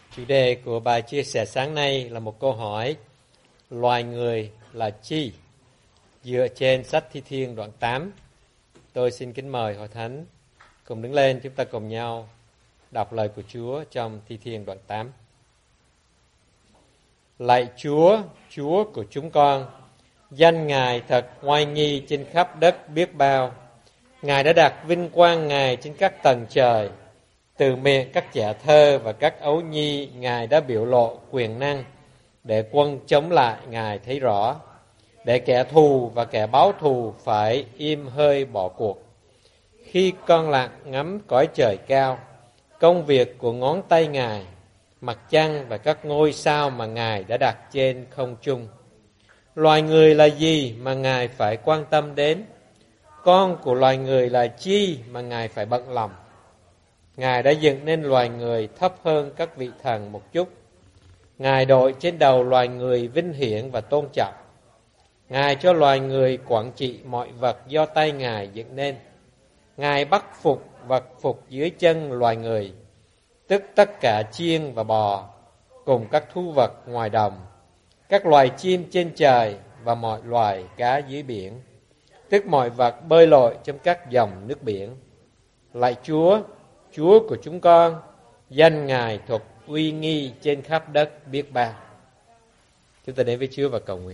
Chủ đề của bài chia sẻ sáng nay là một câu hỏi: loài người là chi? Dựa trên sách Thi Thiên đoạn 8. Tôi xin kính mời Hội Thánh cùng đứng lên, chúng ta cùng nhau đọc lời của Chúa trong Thi Thiên đoạn 8. Lạy Chúa, Chúa của chúng con, danh Ngài thật oai nghi trên khắp đất biết bao. Ngài đã đặt vinh quang Ngài trên các tầng trời. Từ miệng các trẻ thơ và các ấu nhi, Ngài đã biểu lộ quyền năng để quân chống lại Ngài thấy rõ, để kẻ thù và kẻ báo thù phải im hơi bỏ cuộc. Khi con lặng ngắm cõi trời cao, công việc của ngón tay Ngài, mặt trăng và các ngôi sao mà Ngài đã đặt trên không trung. Loài người là gì mà Ngài phải quan tâm đến? Con của loài người là chi mà Ngài phải bận lòng? Ngài đã dựng nên loài người thấp hơn các vị thần một chút. Ngài đội trên đầu loài người vinh hiển và tôn trọng. Ngài cho loài người quản trị mọi vật do tay Ngài dựng nên. Ngài bắt phục vật phục dưới chân loài người, tức tất cả chiên và bò, cùng các thú vật ngoài đồng, các loài chim trên trời và mọi loài cá dưới biển, tức mọi vật bơi lội trong các dòng nước biển. Lạy Chúa, Chúa của chúng con, danh Ngài thuộc uy nghi trên khắp đất biết bao. Chúng ta đến với Chúa và cầu nguyện.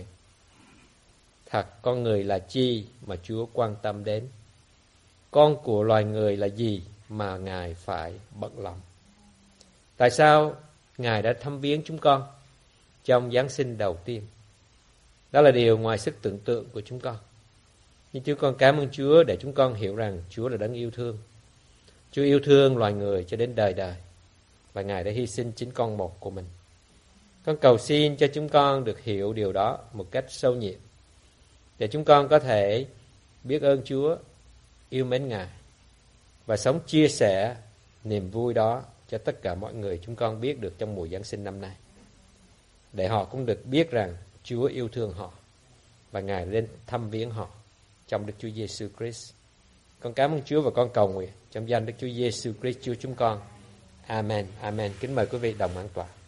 Thật, con người là chi mà Chúa quan tâm đến? Con của loài người là gì mà Ngài phải bận lòng? Tại sao Ngài đã thăm viếng chúng con trong Giáng sinh đầu tiên? Đó là điều ngoài sức tưởng tượng của chúng con. Nhưng chúng con cảm ơn Chúa để chúng con hiểu rằng Chúa là đấng yêu thương. Chúa yêu thương loài người cho đến đời đời, và Ngài đã hy sinh chính con một của mình. Con cầu xin cho chúng con được hiểu điều đó một cách sâu nhiệm, để chúng con có thể biết ơn Chúa, yêu mến Ngài và sống chia sẻ niềm vui đó cho tất cả mọi người chúng con biết được trong mùa Giáng sinh năm nay, để họ cũng được biết rằng Chúa yêu thương họ và Ngài đến thăm viếng họ trong Đức Chúa Giêsu Christ. Con cảm ơn Chúa và con cầu nguyện trong danh Đức Chúa Giêsu Christ Chúa chúng con. Amen. Amen. Kính mời quý vị đồng an tọa.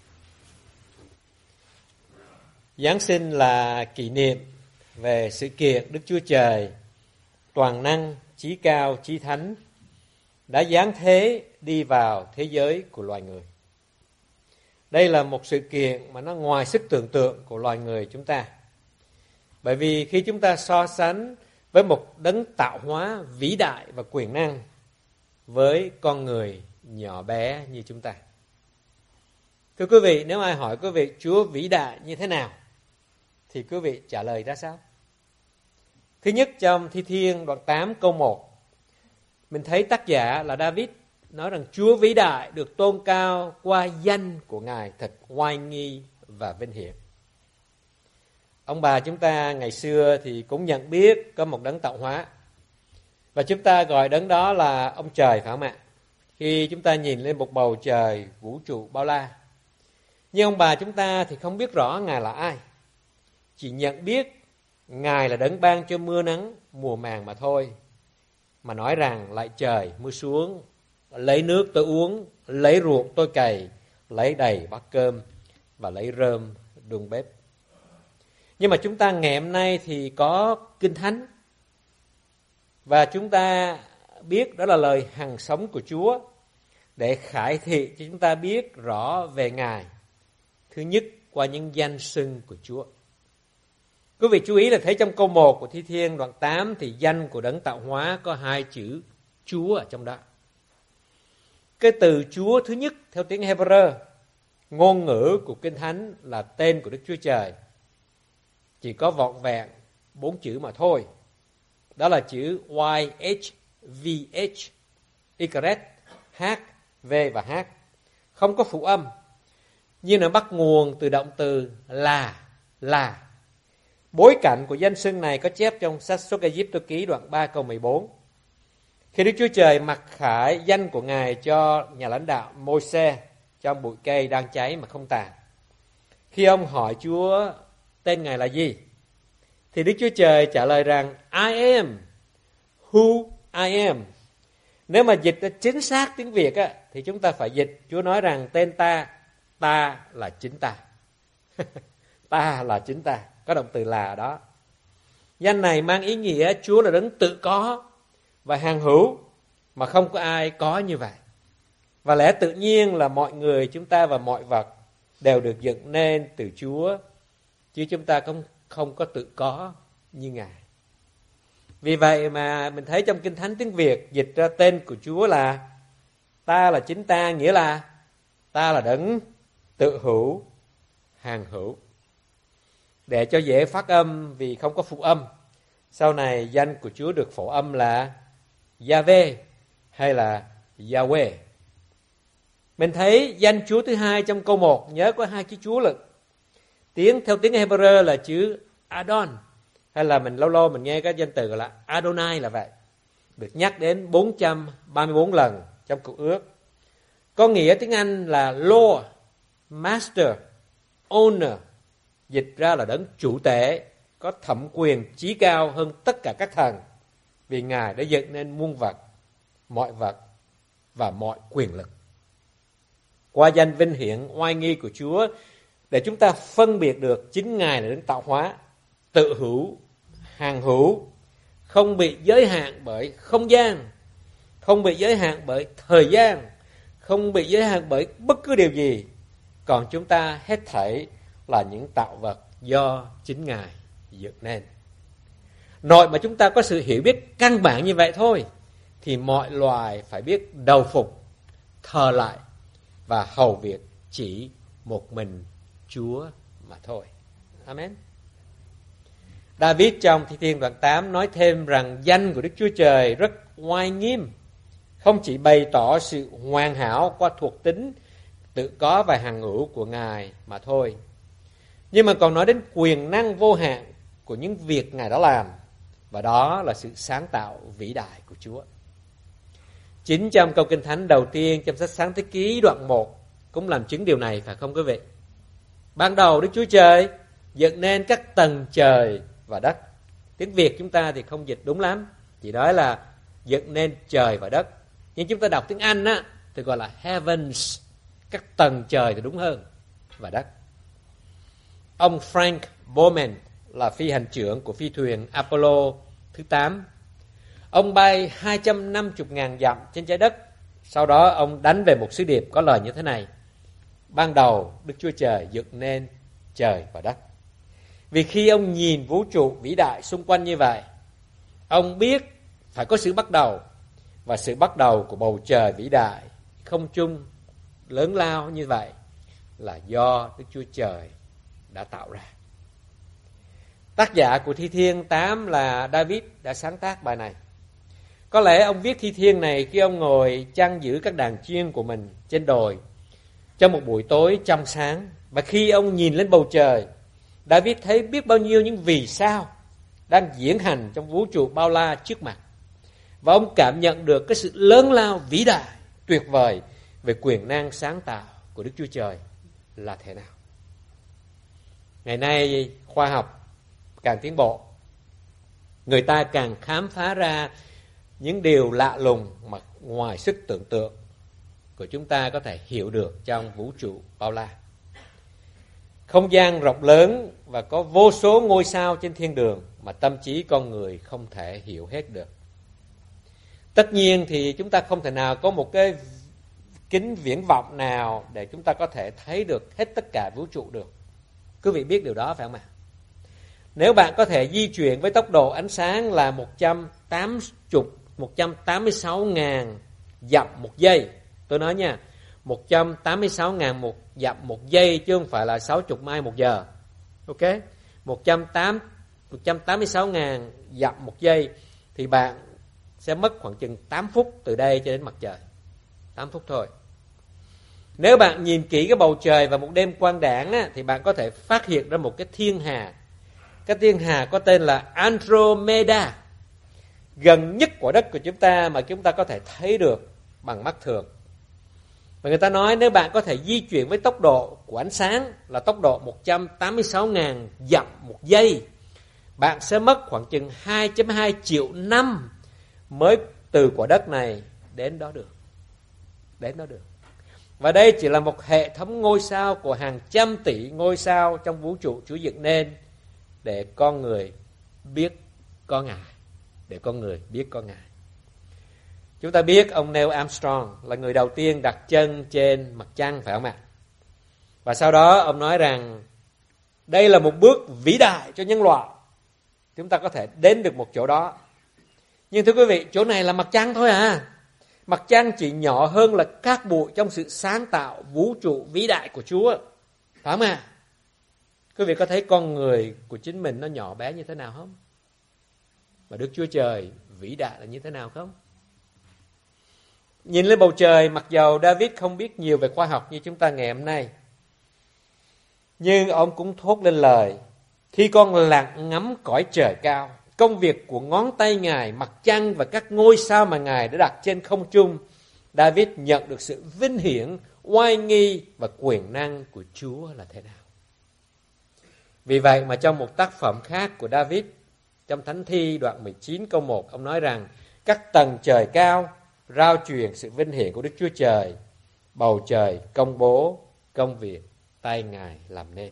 Giáng sinh là kỷ niệm về sự kiện Đức Chúa Trời toàn năng, chí cao, chí thánh đã giáng thế đi vào thế giới của loài người. Đây là một sự kiện mà nó ngoài sức tưởng tượng của loài người chúng ta. Bởi vì khi chúng ta so sánh với một đấng tạo hóa vĩ đại và quyền năng với con người nhỏ bé như chúng ta. Thưa quý vị, nếu ai hỏi quý vị Chúa vĩ đại như thế nào, thì quý vị trả lời ra sao? Thứ nhất, trong Thi Thiên đoạn 8 câu 1, mình thấy tác giả là David nói rằng Chúa vĩ đại được tôn cao qua danh của Ngài thật oai nghi và vinh hiển. Ông bà chúng ta ngày xưa thì cũng nhận biết có một đấng tạo hóa, và chúng ta gọi đấng đó là ông trời, phải không ạ? Khi chúng ta nhìn lên một bầu trời vũ trụ bao la, nhưng ông bà chúng ta thì không biết rõ Ngài là ai, chỉ nhận biết Ngài là đấng ban cho mưa nắng mùa màng mà thôi, mà nói rằng lạy trời mưa xuống, lấy nước tôi uống, lấy ruộng tôi cày, lấy đầy bát cơm và lấy rơm đun bếp. Nhưng mà chúng ta ngày hôm nay thì có Kinh Thánh, và chúng ta biết đó là lời hằng sống của Chúa để khải thị cho chúng ta biết rõ về Ngài. Thứ nhất, qua những danh xưng của Chúa. Quý vị chú ý là thấy trong câu 1 của Thi Thiên đoạn 8 thì danh của đấng tạo hóa có 2 chữ Chúa ở trong đó. Cái từ Chúa thứ nhất theo tiếng Hebrew, ngôn ngữ của Kinh Thánh, là tên của Đức Chúa Trời. Chỉ có vỏn vẹn 4 chữ mà thôi. Đó là chữ YH, VH, Y, H, V và H. Không có phụ âm, nhưng nó bắt nguồn từ động từ là. Bối cảnh của danh xưng này có chép trong sách Xuất Ai-cập ký đoạn 3 câu 14. Khi Đức Chúa Trời mặc khải danh của Ngài cho nhà lãnh đạo Môi-se trong bụi cây đang cháy mà không tàn. Khi ông hỏi Chúa tên Ngài là gì, thì Đức Chúa Trời trả lời rằng I am who I am. Nếu mà dịch chính xác tiếng Việt á, thì chúng ta phải dịch Chúa nói rằng tên ta ta là chính ta. Ta là chính ta, có động từ là đó. Danh này mang ý nghĩa Chúa là đấng tự có và hàng hữu, mà không có ai có như vậy. Và lẽ tự nhiên là mọi người, chúng ta và mọi vật đều được dựng nên từ Chúa, chứ chúng ta không có tự có như Ngài. Vì vậy mà mình thấy trong Kinh Thánh tiếng Việt dịch ra tên của Chúa là ta là chính ta, nghĩa là ta là đấng tự hữu, hàng hữu. Để cho dễ phát âm vì không có phụ âm, sau này danh của Chúa được phổ âm là Yahweh hay là Yahweh. Mình thấy danh Chúa thứ hai trong câu 1, nhớ có hai chữ Chúa lực. Theo tiếng Hebrew là chữ Adon, hay là mình lâu lâu mình nghe cái danh từ gọi là Adonai là vậy. Được nhắc đến 434 lần trong Cựu Ước. Có nghĩa tiếng Anh là Lord, Master, Owner, dịch ra là đấng chủ tể, có thẩm quyền chí cao hơn tất cả các thần, vì Ngài đã dựng nên muôn vật và mọi quyền lực. Qua danh vinh hiển oai nghi của Chúa, để chúng ta phân biệt được chính Ngài là đấng tạo hóa, tự hữu, hàng hữu, không bị giới hạn bởi không gian, không bị giới hạn bởi thời gian, không bị giới hạn bởi bất cứ điều gì. Còn chúng ta hết thảy là những tạo vật do chính Ngài dựng nên. Nội mà chúng ta có sự hiểu biết căn bản như vậy thôi, thì mọi loài phải biết đầu phục, thờ lại và hầu việc chỉ một mình Chúa mà thôi. Amen. David trong Thi Thiên đoạn 8 nói thêm rằng danh của Đức Chúa Trời rất oai nghiêm, không chỉ bày tỏ sự hoàn hảo qua thuộc tính tự có và hàng hữu của Ngài mà thôi, nhưng mà còn nói đến quyền năng vô hạn của những việc Ngài đã làm, và đó là sự sáng tạo vĩ đại của Chúa. Chính trong câu Kinh Thánh đầu tiên trong sách Sáng Thế Ký đoạn 1 cũng làm chứng điều này, phải không quý vị? Ban đầu Đức Chúa Trời dựng nên các tầng trời và đất. Tiếng Việt chúng ta thì không dịch đúng lắm, chỉ nói là dựng nên trời và đất. Nhưng chúng ta đọc tiếng Anh á thì gọi là heavens, các tầng trời thì đúng hơn, và đất. Ông Frank Borman là phi hành trưởng của phi thuyền Apollo thứ 8. Ông bay 250.000 dặm trên trái đất. Sau đó ông đánh về một sứ điệp có lời như thế này: ban đầu Đức Chúa Trời dựng nên trời và đất. Vì khi ông nhìn vũ trụ vĩ đại xung quanh như vậy, ông biết phải có sự bắt đầu, và sự bắt đầu của bầu trời vĩ đại, không trung lớn lao như vậy là do Đức Chúa Trời đã tạo ra. Tác giả của Thi Thiên 8 là David đã sáng tác bài này. Có lẽ ông viết Thi Thiên này khi ông ngồi chăn giữ các đàn chiên của mình trên đồi trong một buổi tối trong sáng. Và khi ông nhìn lên bầu trời, David thấy biết bao nhiêu những vì sao đang diễn hành trong vũ trụ bao la trước mặt. Và ông cảm nhận được cái sự lớn lao vĩ đại, tuyệt vời về quyền năng sáng tạo của Đức Chúa Trời là thế nào. Ngày nay khoa học càng tiến bộ, người ta càng khám phá ra những điều lạ lùng mà ngoài sức tưởng tượng của chúng ta có thể hiểu được trong vũ trụ bao la. Không gian rộng lớn và có vô số ngôi sao trên thiên đường mà tâm trí con người không thể hiểu hết được. Tất nhiên thì chúng ta không thể nào có một cái kính viễn vọng nào để chúng ta có thể thấy được hết tất cả vũ trụ được. Quý vị biết điều đó phải không ạ? Nếu bạn có thể di chuyển với tốc độ ánh sáng là 186.000 dặm một giây, tôi nói nha, 186.000 một dặm một giây chứ không phải là 60 mai một giờ. Ok? 186.000 dặm một giây thì bạn sẽ mất khoảng chừng 8 phút từ đây cho đến mặt trời. 8 phút thôi. Nếu bạn nhìn kỹ cái bầu trời vào một đêm quang đãng á, thì bạn có thể phát hiện ra một cái thiên hà. Cái thiên hà có tên là Andromeda, gần nhất quả đất của chúng ta mà chúng ta có thể thấy được bằng mắt thường. Và người ta nói nếu bạn có thể di chuyển với tốc độ của ánh sáng là tốc độ 186.000 dặm một giây, bạn sẽ mất khoảng chừng 2,2 triệu năm mới từ quả đất này đến đó được. Và đây chỉ là một hệ thống ngôi sao của hàng trăm tỷ ngôi sao trong vũ trụ Chúa dựng nên để con người biết có Ngài. Để con người biết có Ngài. Chúng ta biết ông Neil Armstrong là người đầu tiên đặt chân trên mặt trăng, phải không ạ? Và sau đó ông nói rằng đây là một bước vĩ đại cho nhân loại. Chúng ta có thể đến được một chỗ đó. Nhưng thưa quý vị, chỗ này là mặt trăng thôi à. Mặt trăng chỉ nhỏ hơn là cát bụi trong sự sáng tạo vũ trụ vĩ đại của Chúa. Phải không ạ? Quý vị có thấy con người của chính mình nó nhỏ bé như thế nào không? Và Đức Chúa Trời vĩ đại là như thế nào không? Nhìn lên bầu trời, mặc dầu David không biết nhiều về khoa học như chúng ta ngày hôm nay, nhưng ông cũng thốt lên lời: khi con lặng ngắm cõi trời cao, công việc của ngón tay Ngài, mặt trăng và các ngôi sao mà Ngài đã đặt trên không trung, David nhận được sự vinh hiển, oai nghi và quyền năng của Chúa là thế nào. Vì vậy mà trong một tác phẩm khác của David, trong Thánh Thi đoạn 19 câu 1, ông nói rằng các tầng trời cao rao truyền sự vinh hiển của Đức Chúa Trời, bầu trời công bố công việc tay Ngài làm nên.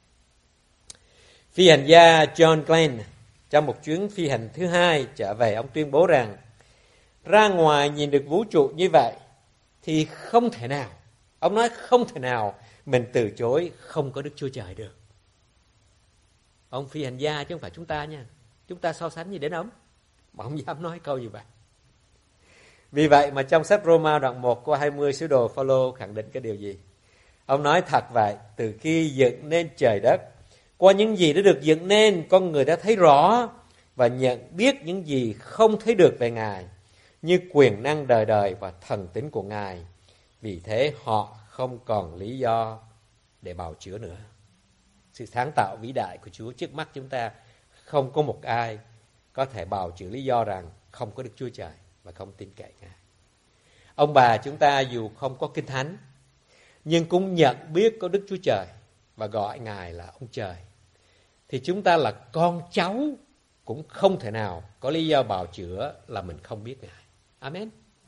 Phi hành gia John Glenn trong một chuyến phi hành thứ hai trở về, ông tuyên bố rằng ra ngoài nhìn được vũ trụ như vậy thì không thể nào, ông nói không thể nào mình từ chối không có Đức Chúa Trời được. Ông phi hành gia chứ không phải chúng ta nha. Chúng ta so sánh gì đến ông mà không dám nói câu như vậy. Vì vậy mà trong sách Roma đoạn 1 câu 20, sứ đồ Phaolô khẳng định cái điều gì? Ông nói thật vậy, từ khi dựng nên trời đất, qua những gì đã được dựng nên, con người đã thấy rõ và nhận biết những gì không thấy được về Ngài, như quyền năng đời đời và thần tính của Ngài. Vì thế họ không còn lý do để bào chữa nữa. Sự sáng tạo vĩ đại của Chúa trước mắt chúng ta, không có một ai có thể bào chữa lý do rằng không có Đức Chúa Trời và không tin cậy Ngài. Ông bà chúng ta dù không có Kinh Thánh, nhưng cũng nhận biết có Đức Chúa Trời và gọi Ngài là ông Trời, thì chúng ta là con cháu cũng không thể nào có lý do bào chữa là mình không biết Ngài. Amen.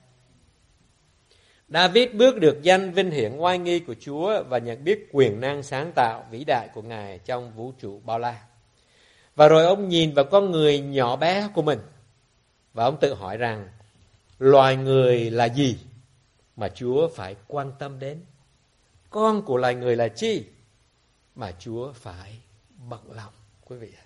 David bước được danh vinh hiển oai nghi của Chúa và nhận biết quyền năng sáng tạo vĩ đại của Ngài trong vũ trụ bao la. Và rồi ông nhìn vào con người nhỏ bé của mình và ông tự hỏi rằng loài người là gì mà Chúa phải quan tâm đến? Con của loài người là chi mà Chúa phải bận lòng, quý vị ạ?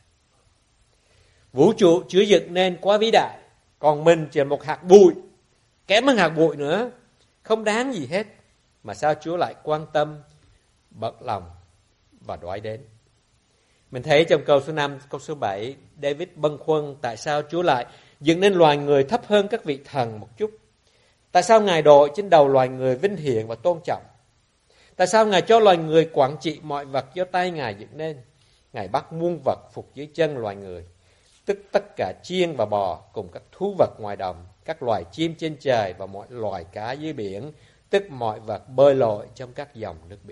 Vũ trụ Chúa dựng nên quá vĩ đại, còn mình chỉ là một hạt bụi, kém hơn hạt bụi nữa, không đáng gì hết. Mà sao Chúa lại quan tâm, bận lòng và đoái đến? Mình thấy trong câu số 5, câu số 7, David bâng khuâng tại sao Chúa lại dựng nên loài người thấp hơn các vị thần một chút. Tại sao Ngài đội trên đầu loài người vinh hiển và tôn trọng? Tại sao Ngài cho loài người quản trị mọi vật do tay Ngài dựng nên? Ngài bắt muôn vật phục dưới chân loài người, tức tất cả chiên và bò cùng các thú vật ngoài đồng, các loài chim trên trời và mọi loài cá dưới biển, tức mọi vật bơi lội trong các dòng nước biển.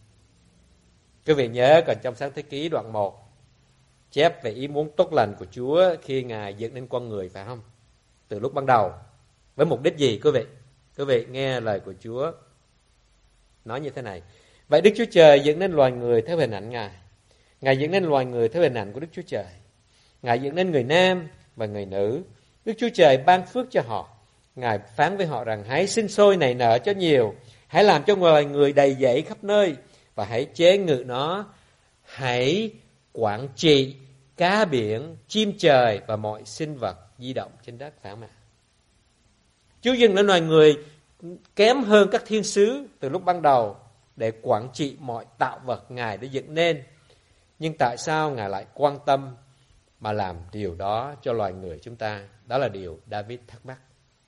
Quý vị nhớ còn trong Sáng Thế Ký đoạn 1 chép về ý muốn tốt lành của Chúa khi Ngài dựng nên con người, phải không? Từ lúc ban đầu với mục đích gì quý vị? Quý vị nghe lời của Chúa nói như thế này: vậy Đức Chúa Trời dựng nên loài người theo hình ảnh Ngài. Ngài dựng nên loài người theo hình ảnh của Đức Chúa Trời. Ngài dựng nên người nam và người nữ. Đức Chúa Trời ban phước cho họ. Ngài phán với họ rằng hãy sinh sôi nảy nở cho nhiều, hãy làm cho loài người đầy dẫy khắp nơi và hãy chế ngự nó. Hãy quản trị cá biển, chim trời và mọi sinh vật di động trên đất, phải không ạ? Chúa dựng nên loài người kém hơn các thiên sứ từ lúc ban đầu để quản trị mọi tạo vật Ngài đã dựng nên. Nhưng tại sao Ngài lại quan tâm mà làm điều đó cho loài người chúng ta? Đó là điều David thắc mắc.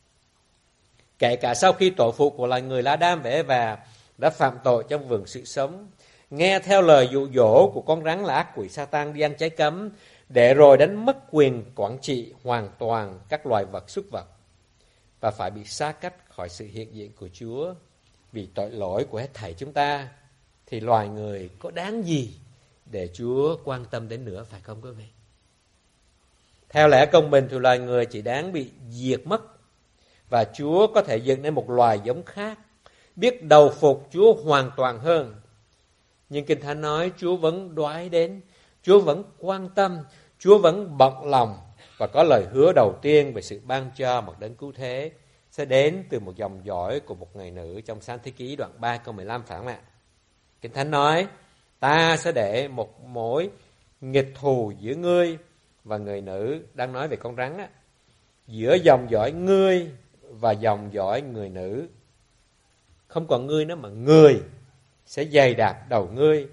Kể cả sau khi tổ phụ của loài người là Adam và Eva đã phạm tội trong vườn sự sống, nghe theo lời dụ dỗ của con rắn là ác quỷ Sa-tan đi ăn trái cấm, để rồi đánh mất quyền quản trị hoàn toàn các loài vật súc vật và phải bị xa cách khỏi sự hiện diện của Chúa vì tội lỗi của hết thảy chúng ta, thì loài người có đáng gì để Chúa quan tâm đến nữa, phải không quý vị? Theo lẽ công bình thì loài người chỉ đáng bị diệt mất, và Chúa có thể dựng nên một loài giống khác, biết đầu phục Chúa hoàn toàn hơn. Nhưng Kinh Thánh nói Chúa vẫn đoái đến, Chúa vẫn quan tâm, Chúa vẫn bận lòng và có lời hứa đầu tiên về sự ban cho một đấng cứu thế sẽ đến từ một dòng dõi của một người nữ trong Sáng Thế Ký đoạn 3 câu 15 phải không ạ? Kinh Thánh nói ta sẽ để một mối nghịch thù giữa ngươi và người nữ, đang nói về con rắn á, giữa dòng dõi ngươi và dòng dõi người nữ. Không còn ngươi nữa mà người sẽ giày đạp đầu ngươi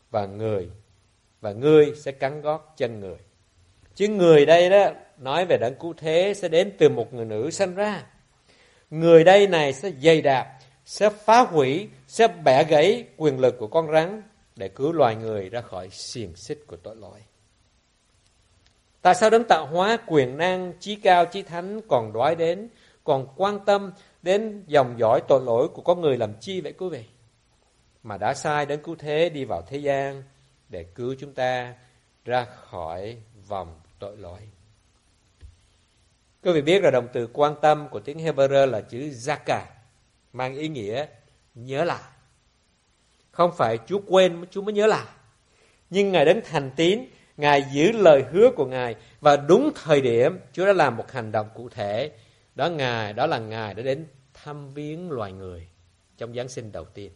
và ngươi sẽ cắn gót chân người. Chứ người đây đó nói về đấng cứu thế sẽ đến từ một người nữ sanh ra. Người đây này sẽ giày đạp, sẽ phá hủy, sẽ bẻ gãy quyền lực của con rắn để cứu loài người ra khỏi xiềng xích của tội lỗi. Tại sao đấng tạo hóa quyền năng chí cao chí thánh còn đoái đến, còn quan tâm đến dòng dõi tội lỗi của con người làm chi vậy quý vị? Mà đã sai đấng cứu thế đi vào thế gian để cứu chúng ta ra khỏi vòng tội lỗi. Quý vị biết là động từ quan tâm của tiếng Hebrew là chữ zaka, mang ý nghĩa nhớ lại. Không phải Chúa quên Chúa mới nhớ lại, nhưng Ngài đến thành tín, Ngài giữ lời hứa của Ngài và đúng thời điểm Chúa đã làm một hành động cụ thể. Đó là Ngài đã đến thăm viếng loài người trong Giáng sinh đầu tiên.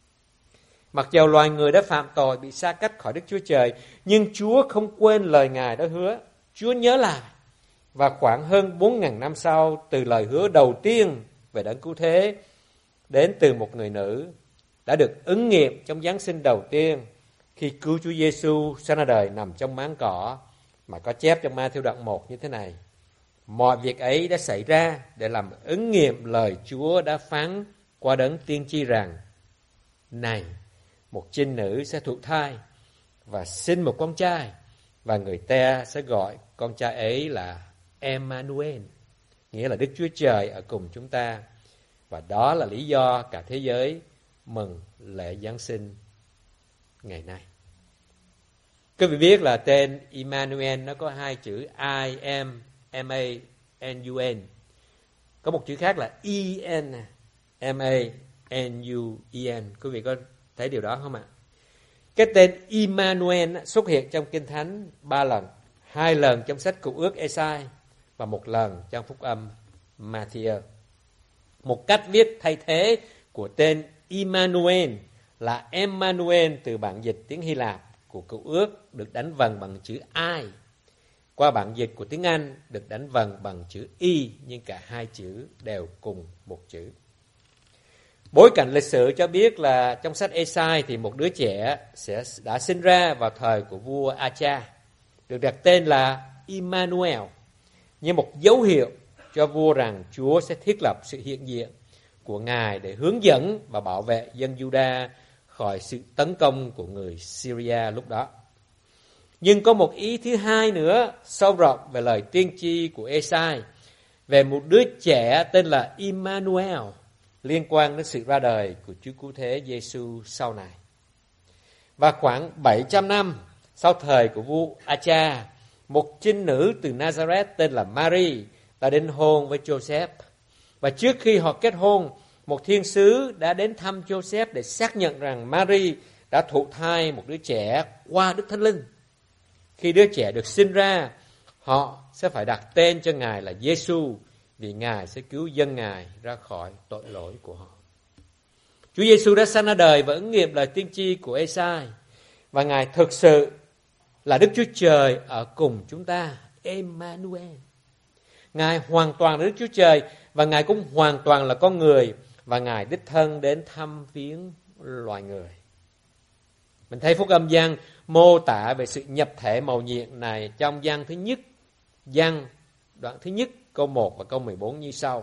Mặc dầu loài người đã phạm tội, bị xa cách khỏi Đức Chúa Trời, nhưng Chúa không quên lời Ngài đã hứa. Chúa nhớ lại. Và khoảng hơn 4.000 năm sau, từ lời hứa đầu tiên về đấng cứu thế đến từ một người nữ đã được ứng nghiệm trong Giáng sinh đầu tiên khi cứu Chúa Giêsu sinh ra đời nằm trong máng cỏ, mà có chép trong Ma-thi-êu đoạn 1 như thế này: mọi việc ấy đã xảy ra để làm ứng nghiệm lời Chúa đã phán qua đấng tiên tri rằng: này, một trinh nữ sẽ thụ thai và sinh một con trai, và người ta sẽ gọi con trai ấy là Emmanuel, nghĩa là Đức Chúa Trời ở cùng chúng ta. Và đó là lý do cả thế giới mừng lễ Giáng sinh ngày nay. Quý vị biết là tên Emmanuel nó có hai chữ I am, M-A-N-U-N. Có một chữ khác là E-N, M-A-N-U-E-N. Quý vị có thấy điều đó không ạ? Cái tên Emmanuel xuất hiện trong Kinh Thánh 3 lần. 2 lần trong sách Cựu Ước Ê-sai và 1 lần trong Phúc Âm Ma-thi-ơ. Một cách viết thay thế của tên Emmanuel là Emmanuel từ bản dịch tiếng Hy Lạp của Cựu Ước được đánh vần bằng chữ I, qua bản dịch của tiếng Anh được đánh vần bằng chữ Y, nhưng cả hai chữ đều cùng một chữ. Bối cảnh lịch sử cho biết là trong sách Ê-sai thì một đứa trẻ đã sinh ra vào thời của vua A-cha, được đặt tên là Emmanuel, như một dấu hiệu cho vua rằng Chúa sẽ thiết lập sự hiện diện của Ngài để hướng dẫn và bảo vệ dân Juda khỏi sự tấn công của người Syria lúc đó. Nhưng có một ý thứ hai nữa sâu rộng về lời tiên tri của Ê-sai về một đứa trẻ tên là Emmanuel, liên quan đến sự ra đời của Chúa Cứu Thế Giêsu sau này. Và khoảng 700 năm sau thời của vua A-cha, một trinh nữ từ Nazareth tên là Mary đã đến hôn với Joseph. Và trước khi họ kết hôn, một thiên sứ đã đến thăm Joseph để xác nhận rằng Mary đã thụ thai một đứa trẻ qua Đức Thánh Linh. Khi đứa trẻ được sinh ra, họ sẽ phải đặt tên cho Ngài là Giêsu, vì Ngài sẽ cứu dân Ngài ra khỏi tội lỗi của họ. Chúa Giêsu đã sanh ra đời và ứng nghiệm lời tiên tri của Ê-sai, và Ngài thực sự là Đức Chúa Trời ở cùng chúng ta, Emmanuel. Ngài hoàn toàn là Đức Chúa Trời, và Ngài cũng hoàn toàn là con người, và Ngài đích thân đến thăm viếng loài người. Mình thấy Phúc Âm Giăng mô tả về sự nhập thể mầu nhiệm này trong Giăng thứ nhất, Giăng đoạn thứ nhất câu 1 và câu 14 như sau: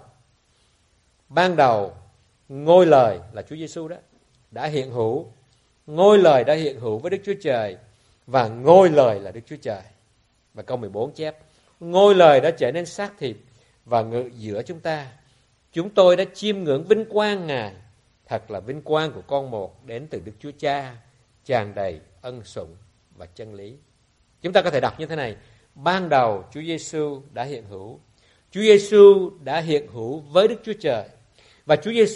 ban đầu ngôi lời là Chúa Giêsu đó đã hiện hữu, ngôi lời đã hiện hữu với Đức Chúa Trời, và ngôi lời là Đức Chúa Trời. Và câu 14 chép: ngôi lời đã trở nên xác thịt và ngự giữa chúng ta. Chúng tôi đã chiêm ngưỡng vinh quang Ngài, thật là vinh quang của con một đến từ Đức Chúa Cha, tràn đầy ân sủng và chân lý. Chúng ta có thể đọc như thế này: ban đầu Chúa Giêsu đã hiện hữu. Chúa Giêsu đã hiện hữu với Đức Chúa Trời, và Chúa Giêsu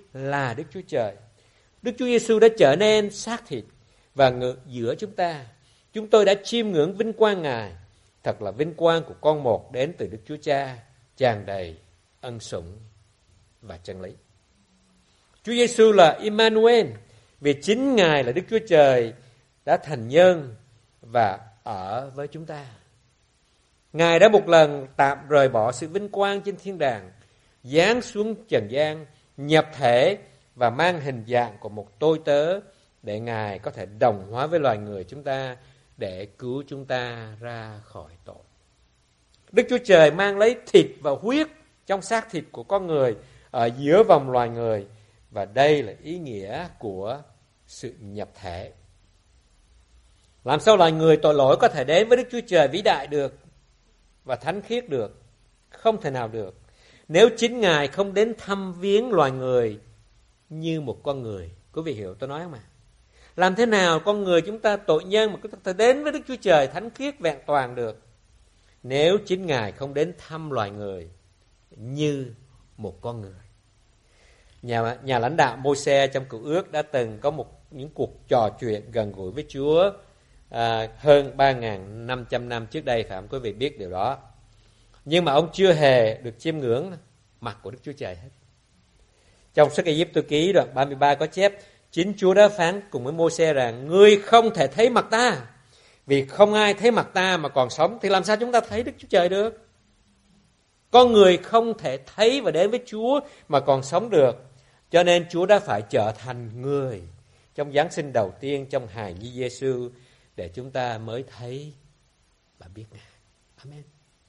là Đức Chúa Trời. Đức Chúa Giêsu đã trở nên xác thịt và ngự giữa chúng ta. Chúng tôi đã chiêm ngưỡng vinh quang Ngài. Thật là vinh quang của con một đến từ Đức Chúa Cha, tràn đầy ân sủng và chân lý. Chúa Giêsu là Immanuel, vì chính Ngài là Đức Chúa Trời đã thành nhân và ở với chúng ta. Ngài đã một lần tạm rời bỏ sự vinh quang trên thiên đàng, giáng xuống trần gian, nhập thể và mang hình dạng của một tôi tớ để Ngài có thể đồng hóa với loài người chúng ta để cứu chúng ta ra khỏi tội. Đức Chúa Trời mang lấy thịt và huyết trong xác thịt của con người ở giữa vòng loài người, và đây là ý nghĩa của sự nhập thể. Làm sao loài người tội lỗi có thể đến với Đức Chúa Trời vĩ đại được và thánh khiết được? Không thể nào được. Nếu chính Ngài không đến thăm viếng loài người như một con người. Quý vị hiểu tôi nói không ạ? Làm thế nào con người chúng ta tội nhân mà có thể đến với Đức Chúa Trời thánh khiết vẹn toàn được? Nếu chính Ngài không đến thăm loài người như một con người. Nhà lãnh đạo Môi-se trong Cựu Ước đã từng có những cuộc trò chuyện gần gũi với Chúa hơn 3.500 năm trước đây, phải không? Quý vị biết điều đó. Nhưng mà ông chưa hề được chiêm ngưỡng mặt của Đức Chúa Trời hết. Trong sách Ê-díp-tô ký đoạn 33 có chép, chính Chúa đã phán cùng với Môi-se rằng: ngươi không thể thấy mặt ta, vì không ai thấy mặt ta mà còn sống. Thì làm sao chúng ta thấy Đức Chúa Trời được? Con người không thể thấy và đến với Chúa mà còn sống được. Cho nên Chúa đã phải trở thành người trong Giáng sinh đầu tiên trong hài nhi Giêsu để chúng ta mới thấy và biết Ngài. Amen.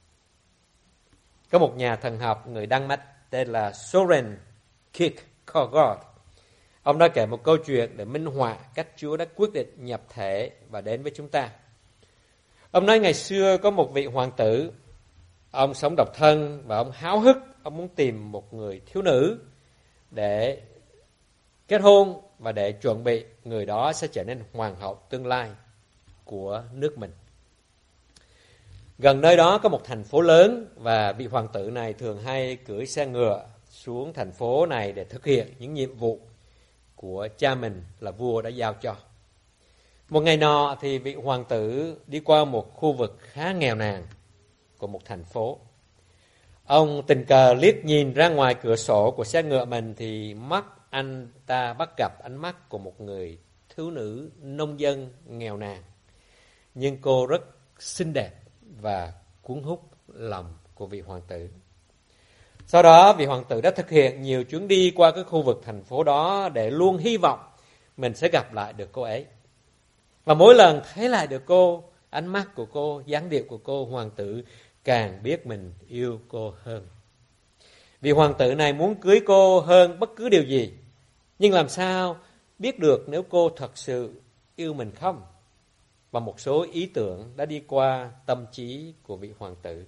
Có một nhà thần học người Đan Mạch tên là Søren Kierkegaard. Ông đã kể một câu chuyện để minh họa cách Chúa đã quyết định nhập thể và đến với chúng ta. Ông nói ngày xưa có một vị hoàng tử. Ông sống độc thân và ông háo hức. Ông muốn tìm một người thiếu nữ để kết hôn và để chuẩn bị người đó sẽ trở nên hoàng hậu tương lai của nước mình. Gần nơi đó có một thành phố lớn và vị hoàng tử này thường hay cưỡi xe ngựa xuống thành phố này để thực hiện những nhiệm vụ của cha mình là vua đã giao cho. Một ngày nọ thì vị hoàng tử đi qua một khu vực khá nghèo nàn của một thành phố. Ông tình cờ liếc nhìn ra ngoài cửa sổ của xe ngựa mình thì mắt anh ta bắt gặp ánh mắt của một người thiếu nữ nông dân nghèo nàn. Nhưng cô rất xinh đẹp và cuốn hút lòng của vị hoàng tử. Sau đó vị hoàng tử đã thực hiện nhiều chuyến đi qua cái khu vực thành phố đó để luôn hy vọng mình sẽ gặp lại được cô ấy. Và mỗi lần thấy lại được cô, ánh mắt của cô, dáng điệu của cô, hoàng tử càng biết mình yêu cô hơn. Vị hoàng tử này muốn cưới cô hơn bất cứ điều gì. Nhưng làm sao biết được nếu cô thật sự yêu mình không? Và một số ý tưởng đã đi qua tâm trí của vị hoàng tử.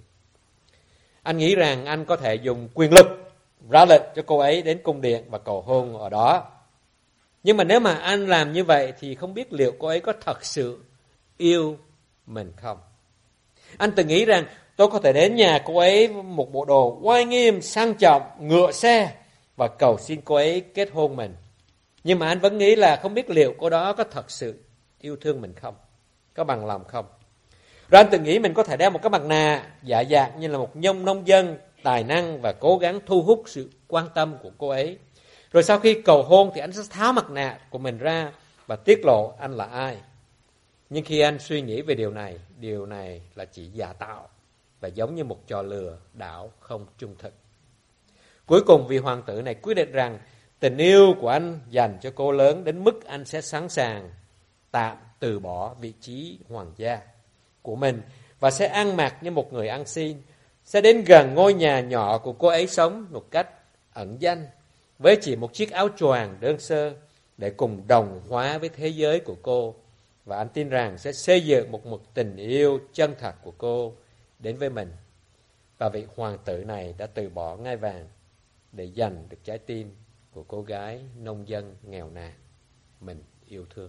Anh nghĩ rằng anh có thể dùng quyền lực ra lệnh cho cô ấy đến cung điện và cầu hôn ở đó. Nhưng mà nếu mà anh làm như vậy thì không biết liệu cô ấy có thật sự yêu mình không? Anh từng nghĩ rằng tôi có thể đến nhà cô ấy một bộ đồ oai nghiêm, sang trọng, ngựa xe và cầu xin cô ấy kết hôn mình. Nhưng mà anh vẫn nghĩ là không biết liệu cô đó có thật sự yêu thương mình không? Có bằng lòng không? Rồi anh từng nghĩ mình có thể đeo một cái mặt nạ giả dạng như là một nông dân tài năng và cố gắng thu hút sự quan tâm của cô ấy. Rồi sau khi cầu hôn thì anh sẽ tháo mặt nạ của mình ra và tiết lộ anh là ai. Nhưng khi anh suy nghĩ về điều này là chỉ giả tạo và giống như một trò lừa đảo không trung thực. Cuối cùng vị hoàng tử này quyết định rằng tình yêu của anh dành cho cô lớn đến mức anh sẽ sẵn sàng tạm từ bỏ vị trí hoàng gia của mình và sẽ ăn mặc như một người ăn xin, sẽ đến gần ngôi nhà nhỏ của cô ấy sống một cách ẩn danh với chỉ một chiếc áo choàng đơn sơ để cùng đồng hóa với thế giới của cô. Và anh tin rằng sẽ xây dựng một tình yêu chân thật của cô đến với mình. Và vị hoàng tử này đã từ bỏ ngai vàng để giành được trái tim của cô gái nông dân nghèo nàn mình yêu thương.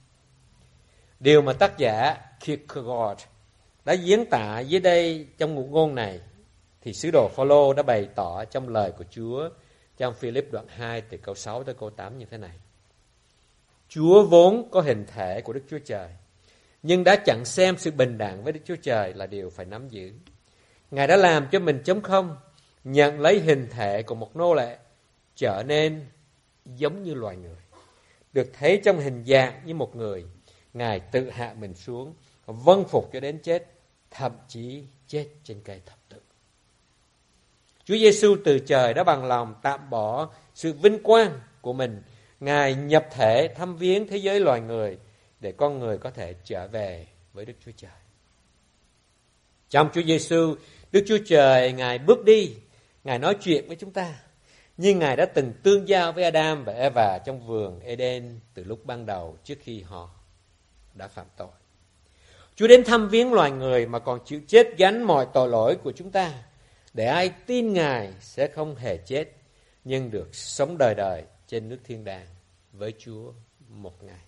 Điều mà tác giả Kierkegaard đã diễn tả dưới đây trong ngụ ngôn này thì sứ đồ Phaolô đã bày tỏ trong lời của Chúa trong Philip đoạn 2 từ câu 6 tới câu 8 như thế này. Chúa vốn có hình thể của Đức Chúa Trời, nhưng đã chẳng xem sự bình đẳng với Đức Chúa Trời là điều phải nắm giữ. Ngài đã làm cho mình trống không, nhận lấy hình thể của một nô lệ, trở nên giống như loài người. Được thấy trong hình dạng như một người, Ngài tự hạ mình xuống, vâng phục cho đến chết, thậm chí chết trên cây thập tự. Chúa Giêsu từ trời đã bằng lòng tạm bỏ sự vinh quang của mình. Ngài nhập thể thăm viếng thế giới loài người để con người có thể trở về với Đức Chúa Trời. Trong Chúa Giêsu, Đức Chúa Trời Ngài bước đi, Ngài nói chuyện với chúng ta, nhưng Ngài đã từng tương giao với Adam và Eva trong vườn Eden từ lúc ban đầu trước khi họ đã phạm tội. Chúa đến thăm viếng loài người mà còn chịu chết gánh mọi tội lỗi của chúng ta, để ai tin Ngài sẽ không hề chết, nhưng được sống đời đời trên nước thiên đàng với Chúa một ngày.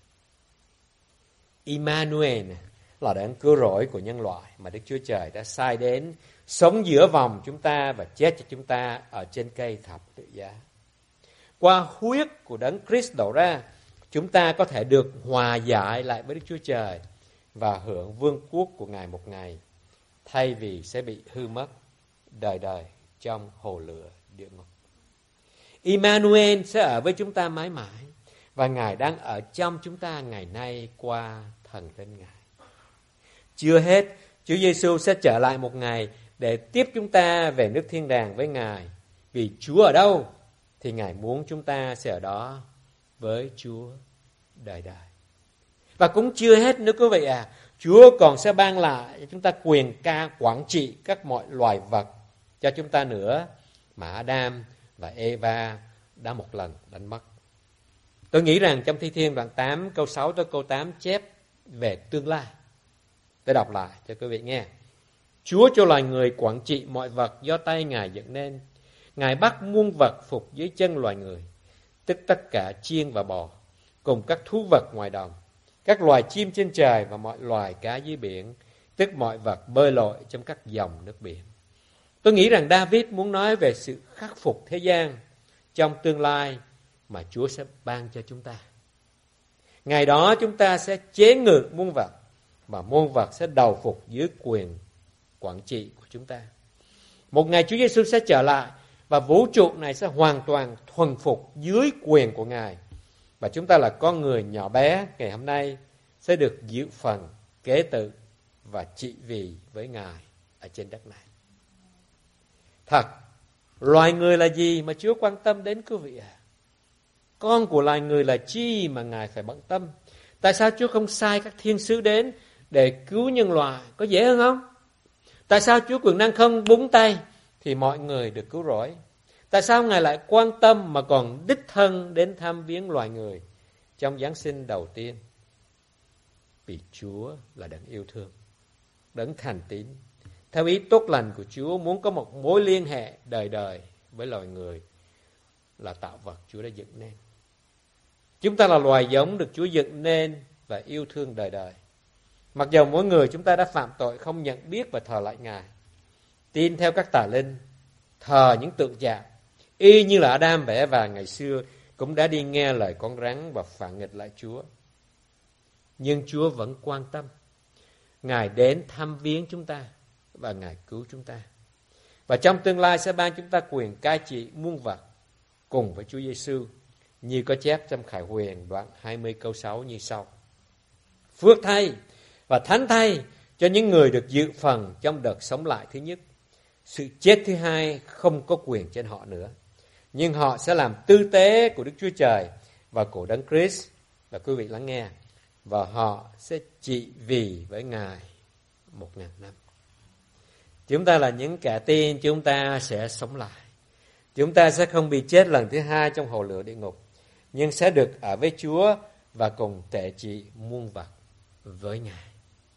Immanuel là đấng cứu rỗi của nhân loại mà Đức Chúa Trời đã sai đến sống giữa vòng chúng ta và chết cho chúng ta ở trên cây thập tự giá. Qua huyết của đấng Christ đổ ra, chúng ta có thể được hòa giải lại với Đức Chúa Trời và hưởng vương quốc của Ngài một ngày, thay vì sẽ bị hư mất đời đời trong hồ lửa địa ngục. Immanuel sẽ ở với chúng ta mãi mãi, và Ngài đang ở trong chúng ta ngày nay qua thần linh Ngài. Chưa hết, Chúa Giêsu sẽ trở lại một ngày để tiếp chúng ta về nước thiên đàng với Ngài. Vì Chúa ở đâu thì Ngài muốn chúng ta sẽ ở đó với Chúa đời đời. Và cũng chưa hết nữa quý vị à, Chúa còn sẽ ban lại cho chúng ta quyền quản trị các mọi loài vật cho chúng ta nữa mà Adam và Eva đã một lần đánh mất. Tôi nghĩ rằng trong Thi Thiên đoạn 8 câu 6 tới câu 8 chép về tương lai. Tôi đọc lại cho quý vị nghe. Chúa cho loài người quản trị mọi vật do tay Ngài dựng nên. Ngài bắt muôn vật phục dưới chân loài người, tức tất cả chiên và bò, cùng các thú vật ngoài đồng, các loài chim trên trời và mọi loài cá dưới biển, tức mọi vật bơi lội trong các dòng nước biển. Tôi nghĩ rằng David muốn nói về sự khắc phục thế gian trong tương lai mà Chúa sẽ ban cho chúng ta. Ngày đó chúng ta sẽ chế ngự muôn vật, và muôn vật sẽ đầu phục dưới quyền quản trị của chúng ta. Một ngày Chúa Giêsu sẽ trở lại, và vũ trụ này sẽ hoàn toàn thuần phục dưới quyền của Ngài. Và chúng ta là con người nhỏ bé ngày hôm nay sẽ được dự phần kế tự và trị vì với Ngài ở trên đất này. Thật, loài người là gì mà Chúa quan tâm đến quý vị à? Con của loài người là chi mà Ngài phải bận tâm? Tại sao Chúa không sai các thiên sứ đến để cứu nhân loại? Có dễ hơn không? Tại sao Chúa quyền năng không búng tay thì mọi người được cứu rỗi? Tại sao Ngài lại quan tâm mà còn đích thân đến thăm viếng loài người trong Giáng sinh đầu tiên? Vì Chúa là đấng yêu thương, đấng thành tín. Theo ý tốt lành của Chúa, muốn có một mối liên hệ đời đời với loài người là tạo vật Chúa đã dựng nên. Chúng ta là loài giống được Chúa dựng nên và yêu thương đời đời. Mặc dầu mỗi người chúng ta đã phạm tội không nhận biết và thờ lại Ngài, tin theo các tà linh, thờ những tượng dạng, y như là Adam và Eva ngày xưa cũng đã đi nghe lời con rắn và phản nghịch lại Chúa. Nhưng Chúa vẫn quan tâm. Ngài đến thăm viếng chúng ta và Ngài cứu chúng ta. Và trong tương lai sẽ ban chúng ta quyền cai trị muôn vật cùng với Chúa Giêsu, như có chép trong Khải Huyền đoạn 20 câu 6 như sau. Phước thay và thánh thay cho những người được dự phần trong đợt sống lại thứ nhất. Sự chết thứ hai không có quyền trên họ nữa, nhưng họ sẽ làm tư tế của Đức Chúa Trời và của Đấng Christ. Và quý vị lắng nghe, và họ sẽ trị vì với Ngài 1000 năm. Chúng ta là những kẻ tin, chúng ta sẽ sống lại. Chúng ta sẽ không bị chết lần thứ hai trong hồ lửa địa ngục, nhưng sẽ được ở với Chúa và cùng tể trị muôn vật với Ngài.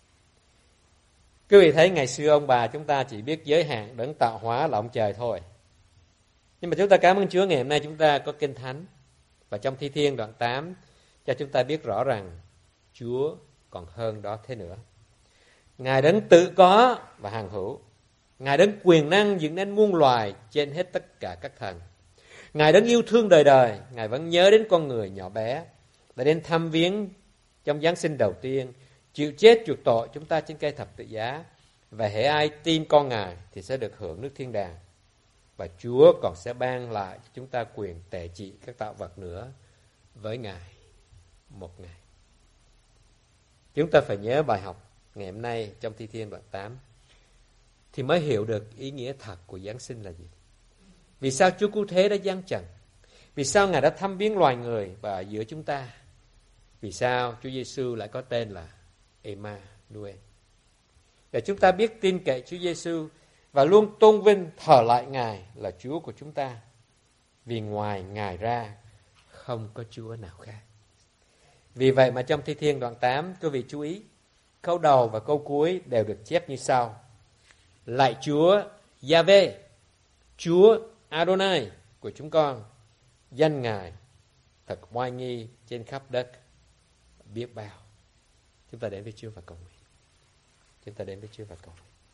Quý vị thấy ngày xưa ông bà chúng ta chỉ biết giới hạn đấng tạo hóa là ông trời thôi. Nhưng mà chúng ta cảm ơn Chúa, ngày hôm nay chúng ta có Kinh Thánh. Và trong Thi Thiên đoạn 8 cho chúng ta biết rõ rằng Chúa còn hơn đó thế nữa. Ngài đấng tự có và hằng hữu. Ngài đấng quyền năng dựng nên muôn loài trên hết tất cả các thần. Ngài đấng yêu thương đời đời, Ngài vẫn nhớ đến con người nhỏ bé, đã đến thăm viếng trong Giáng sinh đầu tiên, chịu chết chuộc tội chúng ta trên cây thập tự giá. Và hễ ai tin con Ngài thì sẽ được hưởng nước thiên đàng. Và Chúa còn sẽ ban lại cho chúng ta quyền tể trị các tạo vật nữa với Ngài một ngày. Chúng ta phải nhớ bài học ngày hôm nay trong Thi Thiên đoạn 8 thì mới hiểu được ý nghĩa thật của Giáng sinh là gì. Vì sao Chúa Cứu Thế đã giáng trần? Vì sao Ngài đã thăm viếng loài người và ở giữa chúng ta? Vì sao Chúa Giêsu lại có tên là Emmanuel? Để chúng ta biết tin cậy Chúa Giêsu và luôn tôn vinh thờ lại Ngài là Chúa của chúng ta. Vì ngoài Ngài ra không có Chúa nào khác. Vì vậy mà trong Thi Thiên đoạn 8, quý vị chú ý, câu đầu và câu cuối đều được chép như sau: lạy Chúa Giave, Chúa Adonai của chúng con, danh Ngài thật oai nghi trên khắp đất biết bao. Chúng ta đến với Chúa và cầu nguyện. Chúng ta đến với Chúa và cầu nguyện.